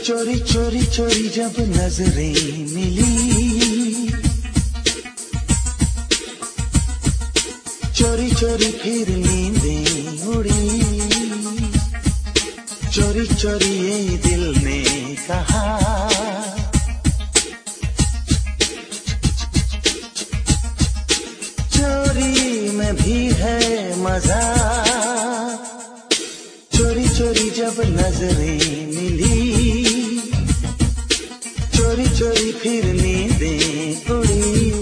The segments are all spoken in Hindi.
चोरी चोरी चोरी जब नजरें मिली, चोरी चोरी फिर नींदें उड़ी, चोरी चोरी ये दिल ने कहा, चोरी में भी है मजा। चोरी चोरी जब नजरें मिली, चोरी चोरी फिर नींदें उड़ी,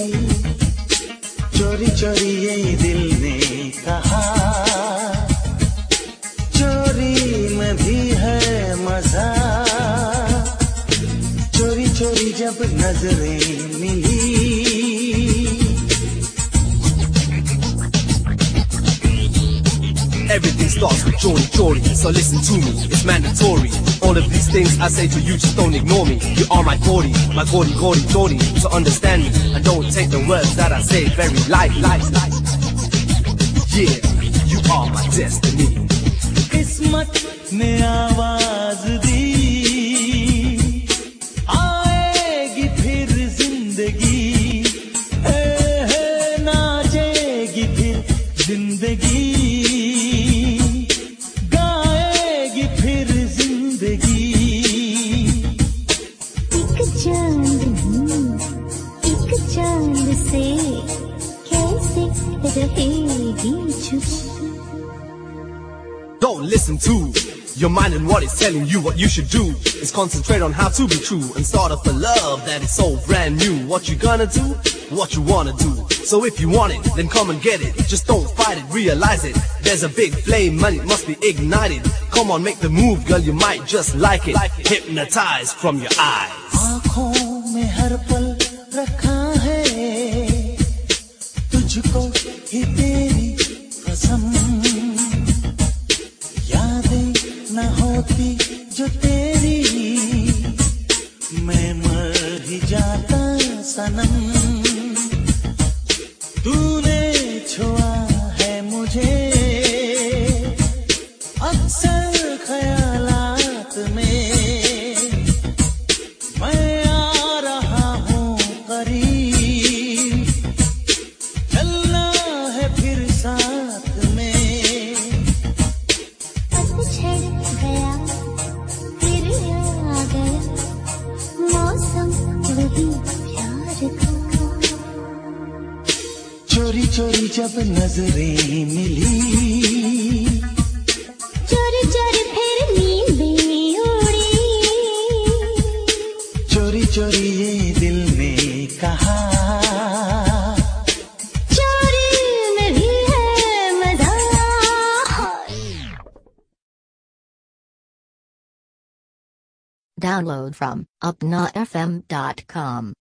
चोरी चोरी ये दिल ने कहा, चोरी में भी है मजा। चोरी चोरी जब नजरें मिली। Everything starts with chori chori, so listen to me, it's mandatory. All of these things I say to you, just don't ignore me. You are my Gauri, Gauri, so understand me. And don't take the words that I say very lightly. Yeah, you are my destiny. किस्मत ने आवाज दी, आएगी फिर जिंदगी, नाचेगी फिर जिंदगी, Don't listen to your mind and what it's telling you. What you should do is concentrate on how to be true and start off a love that is so brand new. What you gonna do? What you wanna do. So if you want it, then come and get it. Just don't fight it, realize it. There's a big flame and it must be ignited. Come on, make the move, girl, you might just like it. Hypnotized from your eyes. आँखों में हर पल रखा है तुझको ही तेरी कसम, यादें न होती जो तेरी, मैं मर ही जाता सनम। तूने छुआ है मुझे अक्सर ख्यालात में, मैं आ रहा हूँ करीब, चलना है फिर साथ में। पतझड़ गया फिर आ गया, मौसम वही प्यार का। चोरी चोरी जब नजरें मिली, चोरी चोरी फिर नींदें उड़ी, चोरी चोरी ये दिल ने कहा, चोरी में भी है मजा। Download from upnafm.com.